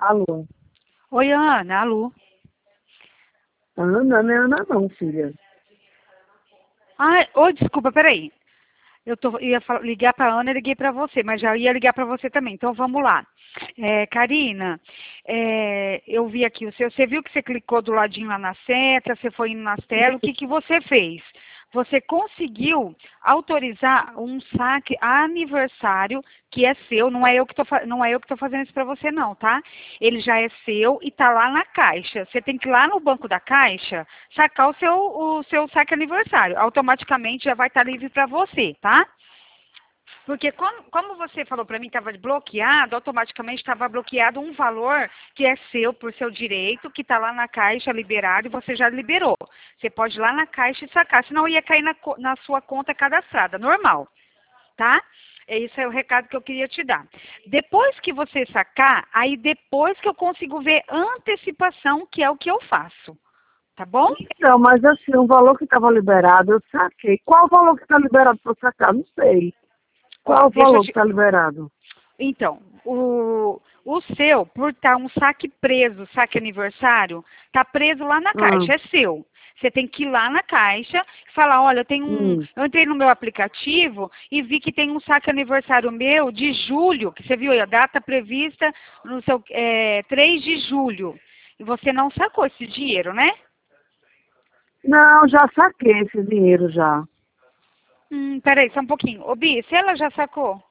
Alô? Oi, Ana, alô. Ana, não é Ana não, filha. Ah, oi, desculpa, peraí. Ia ligar para Ana e liguei para você, mas já ia ligar para você também. Então vamos lá. Karina, eu vi aqui, você viu que você clicou do ladinho lá na seta, você foi indo nas telas, o que que você fez? Você conseguiu autorizar um saque aniversário que é seu, não é eu que estou fazendo isso para você não, tá? Ele já é seu e tá lá na caixa. Você tem que ir lá no banco da caixa sacar o seu saque aniversário. Automaticamente já vai estar livre para você, tá? Porque como você falou para mim estava bloqueado, automaticamente estava bloqueado um valor que é seu, por seu direito, que está lá na caixa liberado e você já liberou. Você pode ir lá na caixa e sacar, senão ia cair na sua conta cadastrada, normal, tá? Esse é o recado que eu queria te dar. Depois que você sacar, aí depois que eu consigo ver antecipação, que é o que eu faço. Tá bom? Então, mas assim, o valor que estava liberado, eu saquei. Qual o valor que está liberado para eu sacar? Não sei. Ó, Qual o deixa eu valor que te... está liberado? Então, o seu, por estar um saque preso, saque aniversário, tá preso lá na Ah, caixa, é seu. Você tem que ir lá na caixa e falar, olha, hum. eu entrei no meu aplicativo e vi que tem um saque aniversário meu de julho, que você viu aí, a data prevista no seu 3 de julho. E você não sacou esse dinheiro, né? Não, já saquei esse dinheiro já. Peraí, só um pouquinho. Ô, Bi, se ela já sacou?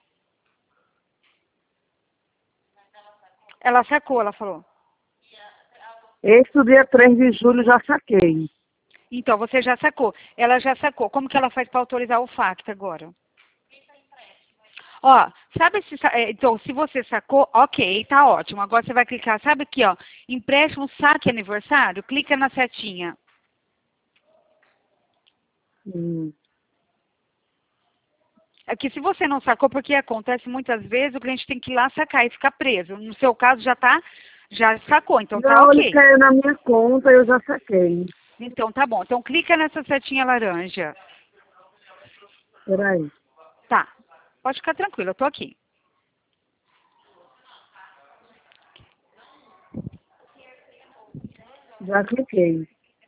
Ela sacou, ela falou. Esse do dia 3 de julho já saquei. Então, você já sacou. Ela já sacou. Como que ela faz para autorizar o FACT agora? Ó, sabe se... Então, se você sacou, ok, tá ótimo. Agora você vai clicar, sabe aqui, ó, empréstimo saque aniversário? Clica na setinha. Hum. Aqui, se você não sacou, porque acontece muitas vezes, o cliente tem que ir lá sacar e ficar preso. No seu caso, já sacou, então tá Não, ele ok. caiu na minha conta, eu já saquei. Então, tá bom. Então, clica nessa setinha laranja. Peraí. Tá. Pode ficar tranquilo, eu tô aqui. Já cliquei.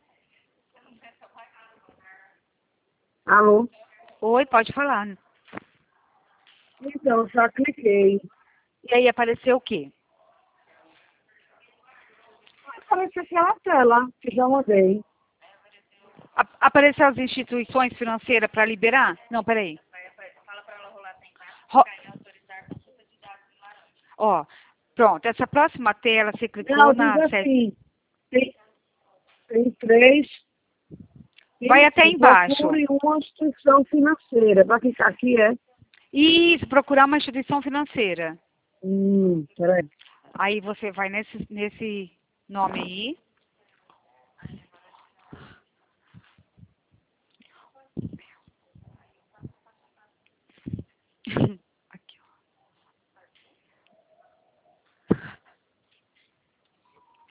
Alô? Oi, pode falar. Então, já cliquei. E aí apareceu o quê? Aparece aquela tela que já mandei. Apareceu as instituições financeiras para liberar? Não, peraí. Ro- Ó, pronto. Essa próxima tela, você clicou Não, diz na... assim, tem três, Vai até isso, embaixo. procure uma instituição financeira. Para clicar aqui é? Isso, procurar uma instituição financeira. Peraí. Aí você vai nesse nome aí. Aqui, ó.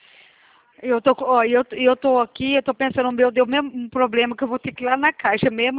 Eu tô aqui, eu tô pensando, meu Deus, mesmo um problema que eu vou ter que ir lá na caixa mesmo.